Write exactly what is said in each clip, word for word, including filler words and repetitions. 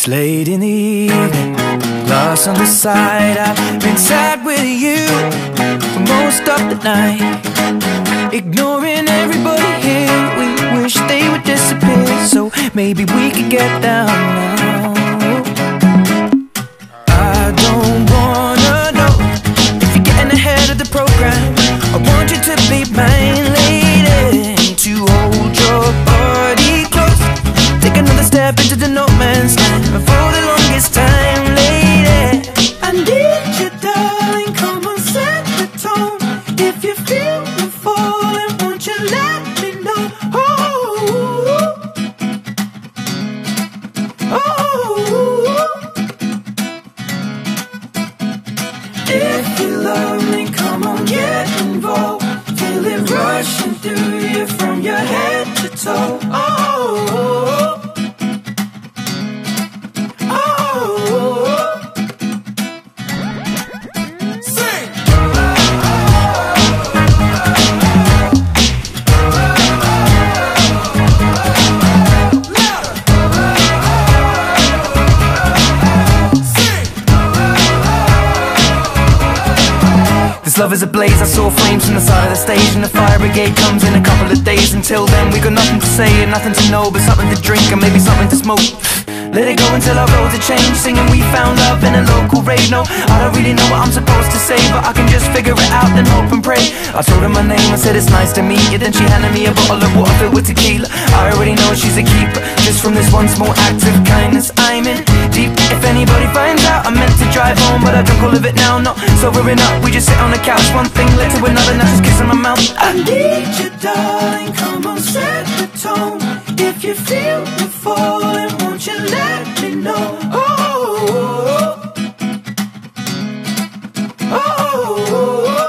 It's late in the evening, glass on the side. I've been sad with you for most of the night, ignoring everybody here. We wish they would disappear, so maybe we could get down now. I don't wanna know if you're getting ahead of the program. I want you to be mine, lady, to hold your body close. Take another step into the no man's land for the longest time, lady. I need you, darling, come on, set the tone. If you feel me falling, won't you let me know? Oh, oh. If you love me, come on, get involved. Feel it rushing through you from your head to toe. Oh, this love is ablaze. I saw flames from the side of the stage, and the fire brigade comes in a couple of days. Until then we got nothing to say and nothing to know, but something to drink and maybe something to smoke. Let it go until our roads are changed, singing we found love in a local rave. No, I don't really know what I'm supposed to say, but I can just figure it out and hope and pray. I told her my name, I said it's nice to meet you. Then she handed me a bottle of water filled with tequila. I already know she's a keeper, just from this one small act of kindness. I'm in deep. If anybody finds out, I meant to drive home, but I drunk all of it now. Not sobering up, we just sit on the couch. One thing led to another, now she's kissing my mouth. I need you, darling, come on, set the tone. If you feel me falling, won't you let me know? Oh, oh.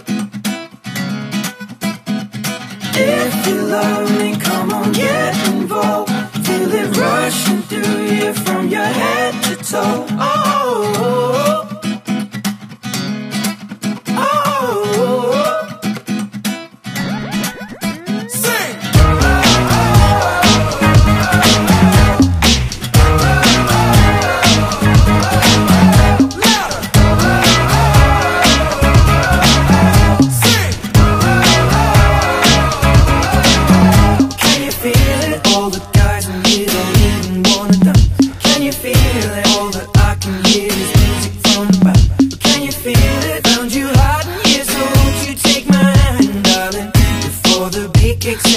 If you love me, come on, get involved. Feel it rushing through you from your head to toe. Oh, kicks